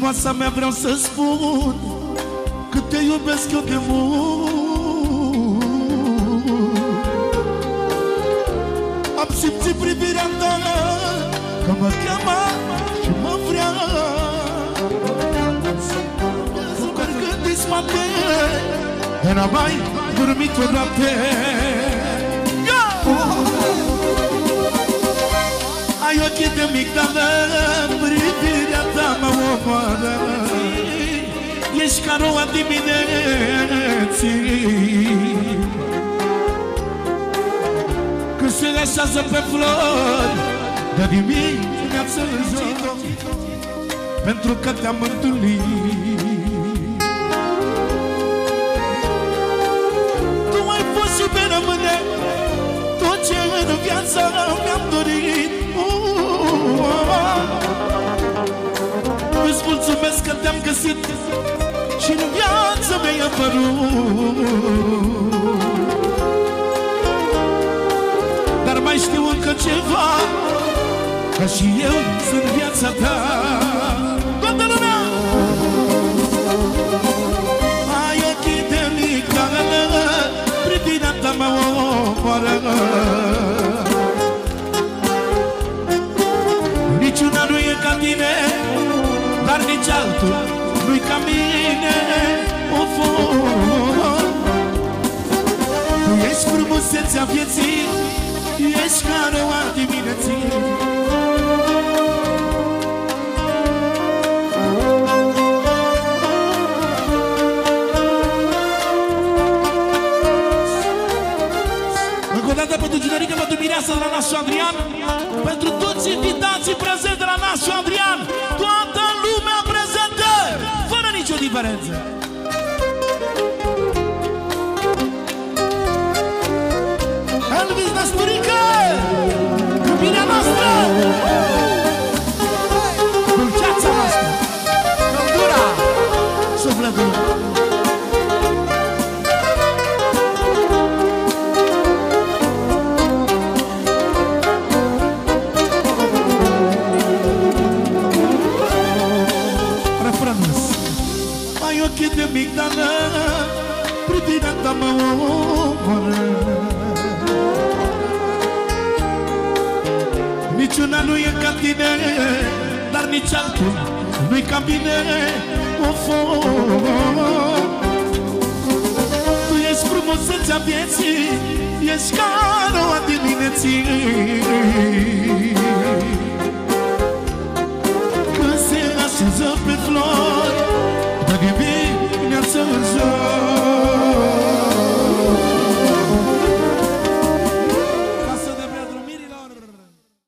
Frumoasa mea, vreau să spun că te iubesc eu de mult. Am simțit privirea ta că mă cheamă și mă vrea. Când în spate de n-am mai dormit o noapte. Ai ochii de migdală, privirea ta mă omoară. Ești ca noua dimineții când se așează pe flori de dimineață în zi, pentru că te-am întâlnit. Tu ai fost și pe rămâne tot ce în viața mi-am dorit. Îți mulțumesc că te-am găsit și în viață mi-ai apărut. Dar mai știu încă ceva, că și eu sunt viața ta. Toată lumea! Ai ochii de migdală, privirea ta mă omoară. Niciuna nu e ca tine, dar nici altul nu-i ca mine. Tu ești frumusețea vieții, ești ca noua dimineții. Încă o dată pentru Ginerică, pentru Mireasa de la Nașu Adrian, pentru toți invitații prezenți de la Nașu Adrian, toată lumea prezentă, fără nicio diferență. Elvis Năsturică, iubirea noastră, dulceața noastră, căldura, sufletul. Ai ochii de migdală, privirea ta mă omoară. Niciuna nu e ca tine, dar nici altul nu-i ca mine. Tu ești frumusețea vieții, ești ca noua dimineții.